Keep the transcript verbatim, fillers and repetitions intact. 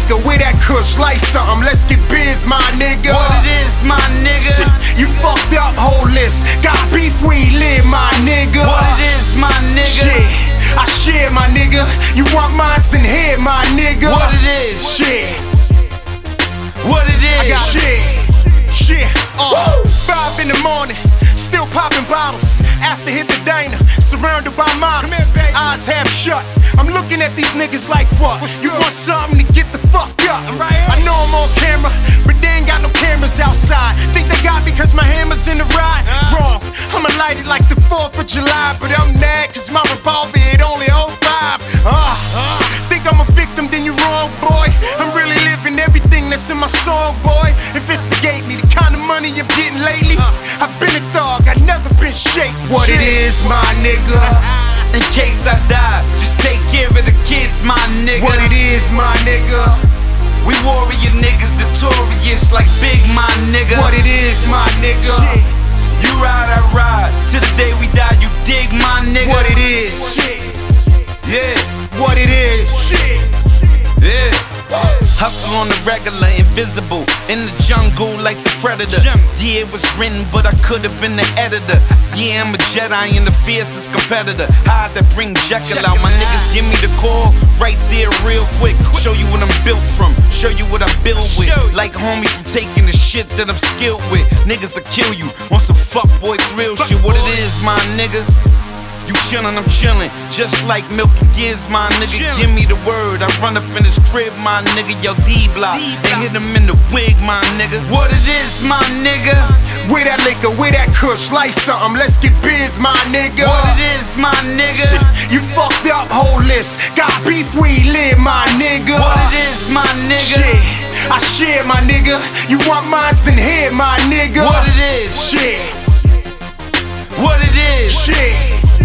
liquor with that kush, like something. Let's get biz, my nigga. What it is, my nigga? Shit, you fucked up, whole list. Got beef, we live, my nigga. What it is, my nigga? Shit, I share, my nigga. You want mines, then here, my nigga. What it is? Shit, what it is? I got shit, shit. Uh, five in the morning, still popping bottles. After hit the diner, surrounded by models. Eyes half shut. I'm looking at these niggas like what? You want something to get the fuck up? I know I'm on camera, but they ain't got no cameras outside. Think they got me cause my hammer's in the ride? Wrong, I'ma light it like the fourth of July. But I'm mad cause my revolver it only oh five. Uh, think I'm a victim, then you wrong, boy. I'm really living everything that's in my song, boy. Investigate me, the kind of money I'm getting lately. I've been a thug, I never been shake. What it is, my nigga. In case I die, just take care of the kids, my nigga. What it is, my nigga. We warrior niggas, notorious like Big, my nigga. What it is, my nigga. You ride, I ride, till the day we die, you dig, my nigga. What it is. Yeah. What it is. Yeah. Hustle on the regular, invisible in the jungle like the predator. Yeah, it was written, but I could have been the editor. Yeah, I'm a Jedi and the fiercest competitor. I had to bring Jekyll out. My niggas give me the call right there, real quick. Show you what I'm built from, show you what I build with. Like homie from taking the shit that I'm skilled with. Niggas will kill you on some fuckboy thrill shit. What it is, my nigga. You chillin', I'm chillin', just like Milk and Giz, my nigga. Give me the word, I run up in his crib, my nigga. Yo, D-Block, and hit him in the wig, my nigga. What it is, my nigga? With that liquor, with that kush, like something. Let's get biz, my nigga. What it is, my nigga? Shit, you fucked up, whole list. Got beef, we live, my nigga. What it is, my nigga? Shit, I share, my nigga. You want mines, then here, my nigga. What it is? Shit, what it is? Shit.